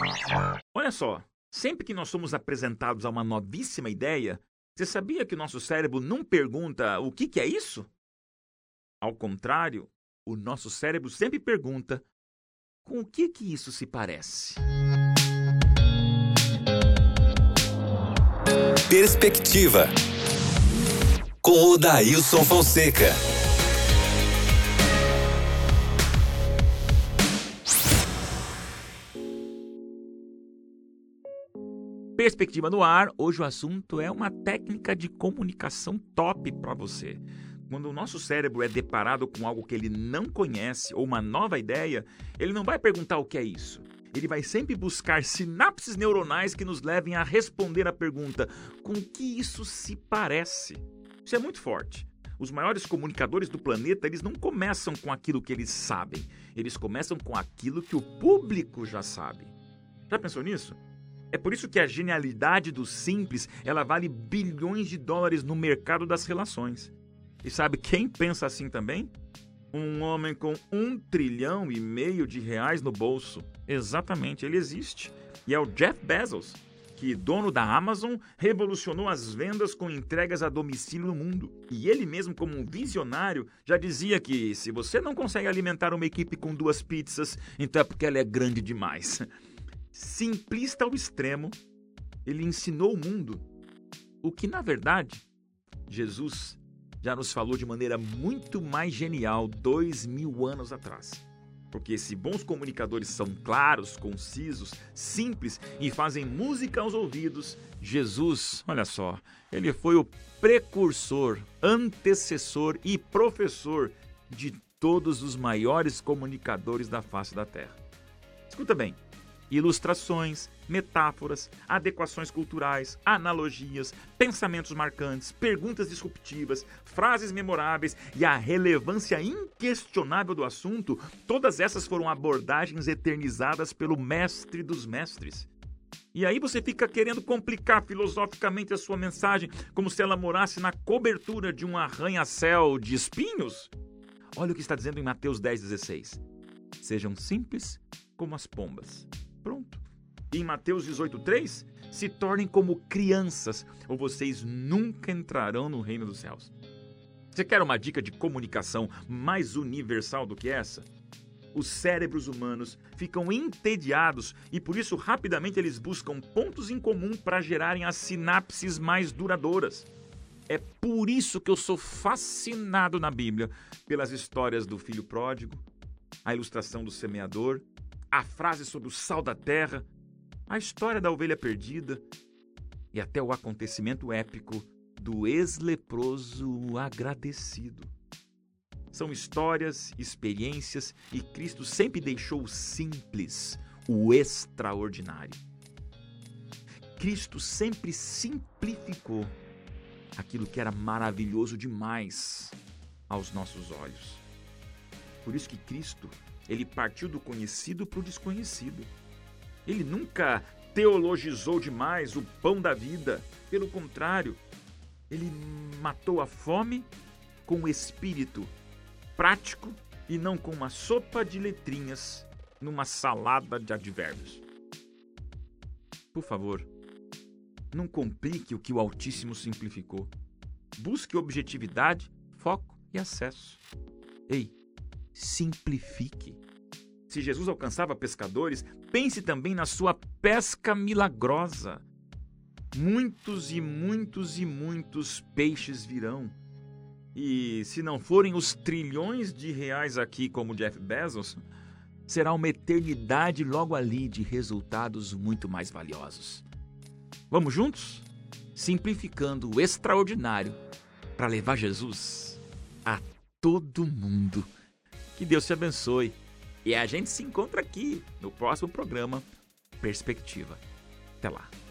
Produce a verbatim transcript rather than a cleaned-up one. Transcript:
Olha só, sempre que nós somos apresentados a uma novíssima ideia, você sabia que o nosso cérebro não pergunta o que, que é isso? Ao contrário, o nosso cérebro sempre pergunta com o que, que isso se parece. Perspectiva, com o Dailson Fonseca. Perspectiva no ar, hoje o assunto é uma técnica de comunicação top para você. Quando o nosso cérebro é deparado com algo que ele não conhece ou uma nova ideia, ele não vai perguntar o que é isso. Ele vai sempre buscar sinapses neuronais que nos levem a responder a pergunta: com que isso se parece? Isso é muito forte. Os maiores comunicadores do planeta, eles não começam com aquilo que eles sabem. Eles começam com aquilo que o público já sabe. Já pensou nisso? É por isso que a genialidade do simples, ela vale bilhões de dólares no mercado das relações. E sabe quem pensa assim também? Um homem com um trilhão e meio de reais no bolso. Exatamente, ele existe. E é o Jeff Bezos, que, dono da Amazon, revolucionou as vendas com entregas a domicílio no mundo. E ele mesmo, como um visionário, já dizia que se você não consegue alimentar uma equipe com duas pizzas, então é porque ela é grande demais. Simplista ao extremo, ele ensinou o mundo o que, na verdade, Jesus já nos falou de maneira muito mais genial dois mil anos atrás. Porque se bons comunicadores são claros, concisos, simples e fazem música aos ouvidos, Jesus, olha só, ele foi o precursor, antecessor e professor de todos os maiores comunicadores da face da Terra. Escuta bem. Ilustrações, metáforas, adequações culturais, analogias, pensamentos marcantes, perguntas disruptivas, frases memoráveis e a relevância inquestionável do assunto, todas essas foram abordagens eternizadas pelo mestre dos mestres. E aí você fica querendo complicar filosoficamente a sua mensagem como se ela morasse na cobertura de um arranha-céu de espinhos? Olha o que está dizendo em Mateus dez, dezesseis. Sejam simples como as pombas. Pronto. E em Mateus dezoito, três, se tornem como crianças, ou vocês nunca entrarão no reino dos céus. Você quer uma dica de comunicação mais universal do que essa? Os cérebros humanos ficam entediados e por isso rapidamente eles buscam pontos em comum para gerarem as sinapses mais duradouras. É por isso que eu sou fascinado na Bíblia pelas histórias do filho pródigo, a ilustração do semeador, a frase sobre o sal da terra, a história da ovelha perdida e até o acontecimento épico do ex-leproso agradecido. São histórias, experiências e Cristo sempre deixou o simples, o extraordinário. Cristo sempre simplificou aquilo que era maravilhoso demais aos nossos olhos. Por isso que Cristo, ele partiu do conhecido para o desconhecido. Ele nunca teologizou demais o pão da vida. Pelo contrário, ele matou a fome com o espírito prático e não com uma sopa de letrinhas numa salada de advérbios. Por favor, não complique o que o Altíssimo simplificou. Busque objetividade, foco e acesso. Ei, simplifique. Se Jesus alcançava pescadores, pense também na sua pesca milagrosa. Muitos e muitos e muitos peixes virão. E se não forem os trilhões de reais aqui como Jeff Bezos, será uma eternidade logo ali de resultados muito mais valiosos. Vamos juntos? Simplificando o extraordinário para levar Jesus a todo mundo. Que Deus te abençoe. E a gente se encontra aqui no próximo programa Perspectiva. Até lá.